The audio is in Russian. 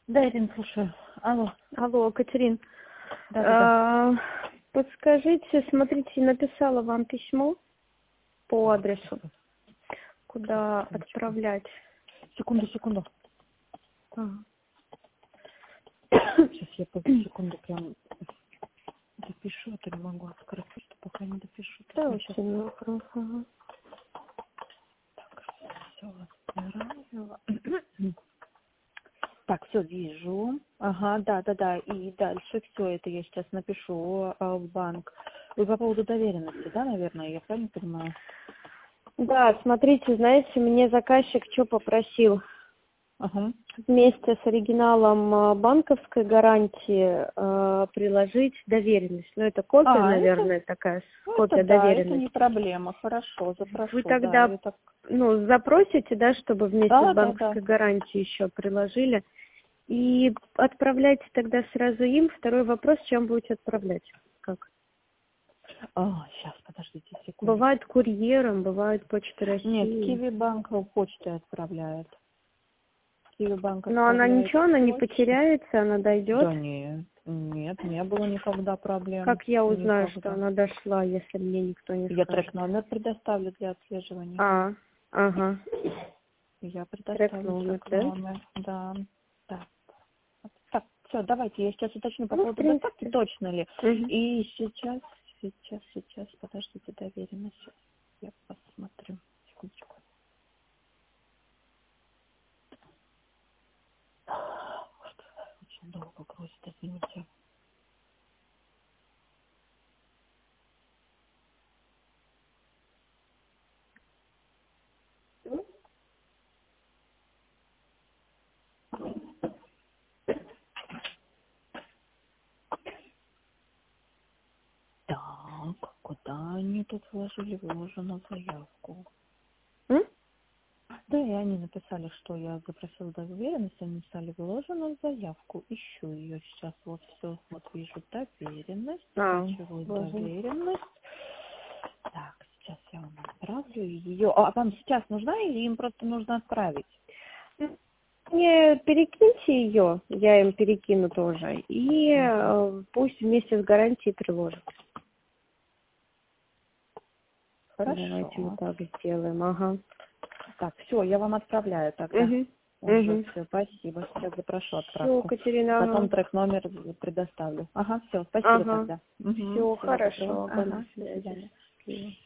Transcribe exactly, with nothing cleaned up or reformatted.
Да, Ирина, слушаю. Алло. Алло, Катерин. Да, да, да. А, подскажите, смотрите, написала вам письмо по Так, адресу, куда отправлять. Секунду, секунду. Ага. Сейчас я по секунду прям допишу, а то не могу открыть, что пока не допишу. Да, Я сейчас... вообще не вопрос. Ага. Так, все отправила. Так, все вижу. Ага, да, да, да. И дальше все это я сейчас напишу а, в банк. Вы по поводу доверенности, да, наверное, я правильно понимаю? Да, смотрите, знаете, мне заказчик что попросил? Ага. Вместе с оригиналом а, банковской гарантии а, приложить доверенность. Ну, это копия, А, это, наверное, такая, ну, это копия да, это доверенности. не проблема. Хорошо, Вы запрошу, да. тогда, Я так... ну, запросите, да, чтобы вместе с Да, да, да. банковской гарантией еще приложили. И отправляйте тогда сразу им. Второй вопрос, чем будете отправлять? Как? А, сейчас, подождите секунду. Бывает курьером, бывает Почта Нет, России. Киви Банк почтой отправляет. Киви Банк Но она отправляет ничего, она не почтой. потеряется, она дойдет. Да нет, нет, не было никогда проблем. Как я узнаю, что Никогда. она дошла, если мне никто не Я скажет? трек-номер предоставлю для отслеживания. А, ага. Я предоставлю Трек-номер, да? трек-номер, да. Так, так, все, давайте, я сейчас уточню по Ну, в поводу доставки, принципе. точно ли. Мгм. И сейчас, сейчас, сейчас, подождите, доверенность, сейчас я посмотрю. Секундочку. Очень долго грузит, извините. Так, куда они тут вложили? Вложено в заявку. М? Да, и они написали, что я запросила доверенность, они написали, вложено в заявку. Ищу ее сейчас, вот все, вот вижу доверенность, А, скачиваю боже. доверенность. Так, сейчас я вам отправлю ее. А вам сейчас нужна или им просто нужно отправить? Не перекиньте ее, я им перекину тоже, и Угу. э, пусть вместе с гарантией приложат. Давайте вот Хорошо. так сделаем, ага. Так, все, я вам отправляю тогда. Угу, Уже угу. все, спасибо. Сейчас запрошу Все, отправку. Катерина, Потом ага. трек-номер предоставлю. Ага, все, спасибо Ага. тогда. Угу, Все всего доброго. хорошо, до Ага, до связи. свидания. Счастливо.